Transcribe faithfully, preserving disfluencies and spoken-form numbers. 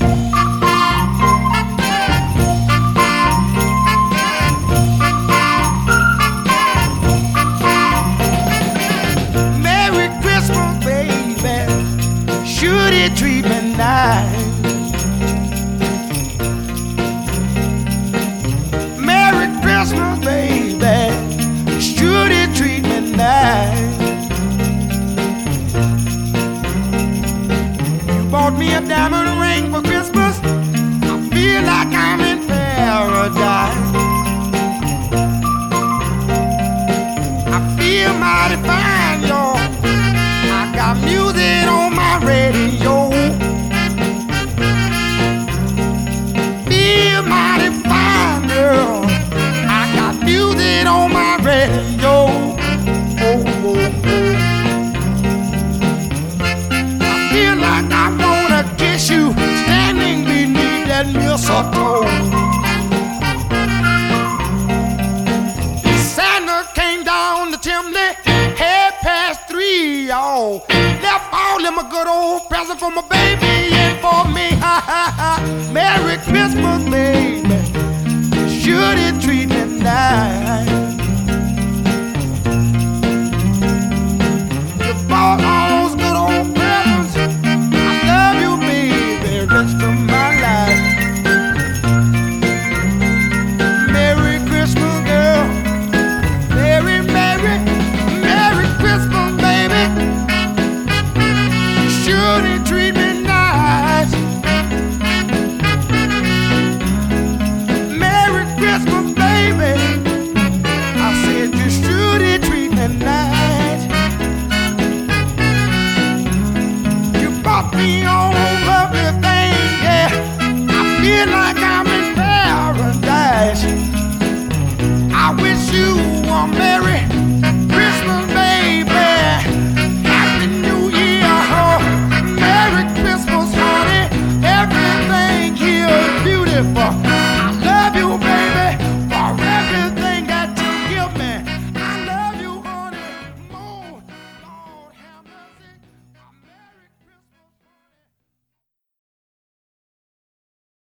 Merry Christmas, baby. Should he treat me nice? Merry Christmas, baby. Should he treat me nice? You bought me a diamond ring for Christmas. I feel like I'm in paradise. I feel mighty fine, y'all. I got music on my radio. Feel mighty fine, girl. I got music on my radio. Oh, oh, oh. I feel like I wanna kiss you standing beneath that mistletoe. Santa came down the chimney, half past three, y'all. Left all them a good old present for my baby and for me. Ha ha ha. Merry Christmas, baby. Should it treat me nice?